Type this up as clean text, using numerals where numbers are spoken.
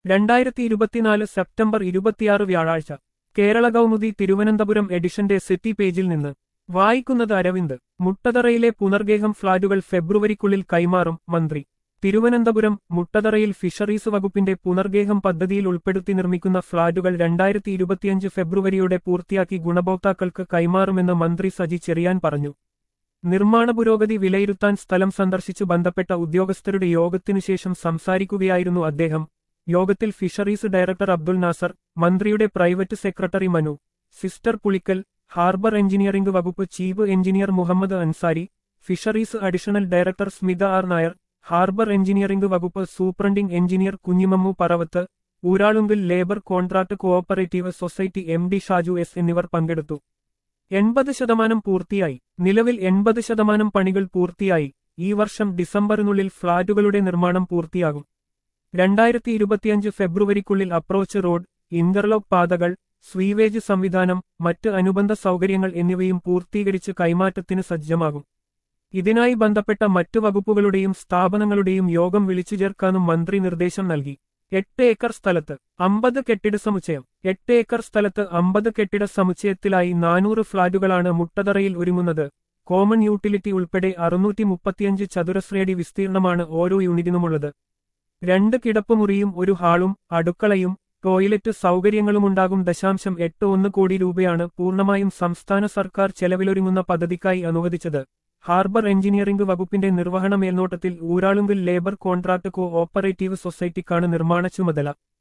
2024 September 26 വ്യാഴാഴ്ച കേരള കൗമുദി തിരുവനന്തപുരം എഡിഷന്റെ city പേജിൽ നിന്ന് വായിക്കുന്നത് അരവിന്ദ്. മുട്ടതറയിലെ പുനർഗേഹം ഫ്ളാറ്റുകൾ ഫെബ്രുവരിക്കുള്ളിൽ കൈമാറും മന്ത്രി. തിരുവനന്തപുരം മുട്ടതറയിൽ ഫിഷറീസ് വകുപ്പിന്റെ പുനർഗേഹം പദ്ധതിയിൽ ഉൾപ്പെടുത്തി നിർമ്മിക്കുന്ന ഫ്ളാറ്റുകൾ 2025 ഫെബ്രുവരിയോടെ പൂർത്തിയാക്കി ഗുണഭോക്താക്കൾക്ക് കൈമാറുമെന്ന് മന്ത്രി സജി ചെറിയാൻ പറഞ്ഞു. നിർമ്മാണ പുരോഗതി വിലയിരുത്താൻ സ്ഥലം സന്ദർശിച്ചു ബന്ധപ്പെട്ട ഉദ്യോഗസ്ഥരുടെ യോഗത്തിനുശേഷം സംസാരിക്കുകയായിരുന്നു അദ്ദേഹം. യോഗത്തിൽ ഫിഷറീസ് ഡയറക്ടർ അബ്ദുൽ നാസർ, മന്ത്രിയുടെ private secretary Manu sister Pulikkal, harbour engineering വകുപ്പ് chief engineer Muhammad Ansari, fisheries additional director Smitha R Nair, harbour engineering വകുപ്പ് superintending engineer Kunhimammu Paravath, Uralungal labour contract cooperative society MD Shaju S എന്നിവർ പങ്കെടുത്തു. 80% പൂർത്തിയായി. നിലവിൽ 80% പണികൾ പൂർത്തിയായി. ഈ വർഷം ഡിസംബറിനുള്ളിൽ ഫ്ളാറ്റുകളുടെ നിർമ്മാണം പൂർത്തിയാകും. 2025 ഫെബ്രുവരിക്കുള്ളിൽ അപ്രോച്ച് റോഡ്, ഇന്റർലോക്ക് പാതകൾ, സ്വീവേജ് സംവിധാനം, മറ്റ് അനുബന്ധ സൗകര്യങ്ങൾ എന്നിവയും പൂർത്തീകരിച്ച് കൈമാറ്റത്തിന് സജ്ജമാകും. ഇതിനായി ബന്ധപ്പെട്ട മറ്റു വകുപ്പുകളുടെയും സ്ഥാപനങ്ങളുടെയും യോഗം വിളിച്ചു ചേർക്കാനും മന്ത്രി നിർദ്ദേശം നൽകി. 8 ഏക്കർ സ്ഥലത്ത് 50 കെട്ടിട സമുച്ചയം. 8 ഏക്കർ സ്ഥലത്ത് 50 കെട്ടിട സമുച്ചയത്തിലായി 400 ഫ്ളാറ്റുകളാണ് മുട്ടതറയിൽ ഒരുങ്ങുന്നത്. കോമൺ യൂട്ടിലിറ്റി ഉൾപ്പെടെ 635 ചതുരശ്രയടി വിസ്തീർണമാണ് ഓരോ യൂണിറ്റിനുമുള്ളത്. 2 കിടപ്പുമുറിയും 1 ഹാളും അടുക്കളയും ടോയ്ലറ്റ് സൗകര്യങ്ങളുമുണ്ടാകും. 0.81 കോടി രൂപയാണ് പൂർണ്ണമായും സംസ്ഥാന സർക്കാർ ചെലവിലൊരുങ്ങുന്ന പദ്ധതിക്കായി അനുവദിച്ചത്. ഹാർബർ എഞ്ചിനീയറിംഗ് വകുപ്പിന്റെ നിർവഹണ മേൽനോട്ടത്തിൽ Uralungal labour contract cooperative സൊസൈറ്റിക്കാണ് നിർമ്മാണ ചുമതല.